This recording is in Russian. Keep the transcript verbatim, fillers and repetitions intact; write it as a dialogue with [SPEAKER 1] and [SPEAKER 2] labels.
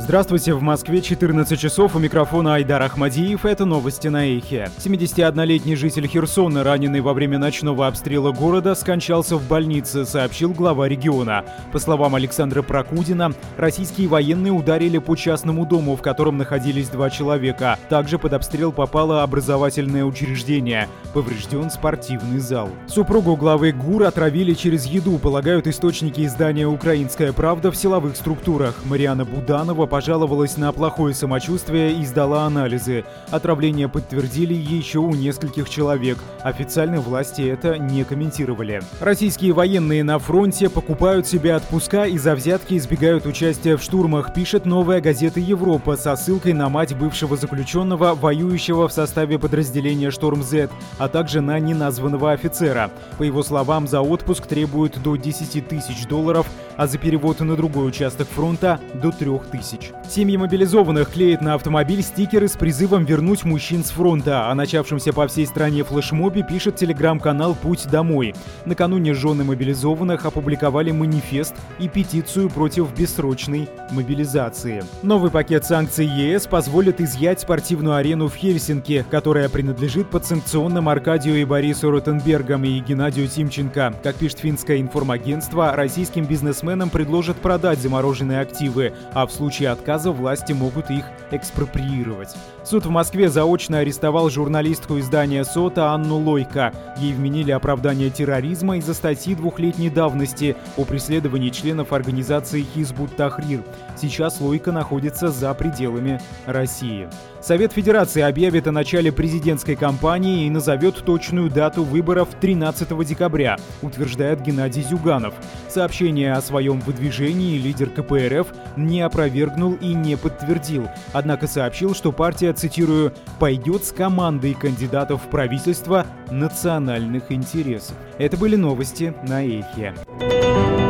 [SPEAKER 1] Здравствуйте, в Москве четырнадцать часов, у микрофона Айдар Ахмадиев, это новости на Эхе. семидесятиоднолетний житель Херсона, раненый во время ночного обстрела города, скончался в больнице, сообщил глава региона. По словам Александра Прокудина, российские военные ударили по частному дому, в котором находились два человека. Также под обстрел попало образовательное учреждение. Поврежден спортивный зал. Супругу главы ГУР отравили через еду, полагают источники издания «Украинская правда» в силовых структурах. Мариана Буданова пожаловалась на плохое самочувствие и сдала анализы. Отравление подтвердили еще у нескольких человек. Официально власти это не комментировали. Российские военные на фронте покупают себе отпуска и за взятки избегают участия в штурмах, пишет новая газета «Европа» со ссылкой на мать бывшего заключенного, воюющего в составе подразделения «Шторм-З», а также на неназванного офицера. По его словам, за отпуск требуют до десяти тысяч долларов, а за перевод на другой участок фронта – до трех тысяч. Семьи мобилизованных клеят на автомобиль стикеры с призывом вернуть мужчин с фронта. О начавшемся по всей стране флешмобе пишет телеграм-канал «Путь домой». Накануне жены мобилизованных опубликовали манифест и петицию против бессрочной мобилизации. Новый пакет санкций ЕС позволит изъять спортивную арену в Хельсинки, которая принадлежит подсанкционным Аркадию и Борису Ротенбергам и Геннадию Тимченко. Как пишет финское информагентство, российским бизнесменам предложат продать замороженные активы, а в случае отказа власти могут их экспроприировать. Суд в Москве заочно арестовал журналистку издания «Сота» Анну Лойко. Ей вменили оправдание терроризма из-за статьи двухлетней давности о преследовании членов организации Хизбут Тахрир. Сейчас Лойко находится за пределами России. Совет Федерации объявит о начале президентской кампании и назовет точную дату выборов тринадцатого декабря, утверждает Геннадий Зюганов. Сообщение о своем выдвижении лидер ка пэ эр эф не опровергнул и не подтвердил, однако сообщил, что партия, цитирую, «пойдет с командой кандидатов в правительство национальных интересов». Это были новости на Эхе.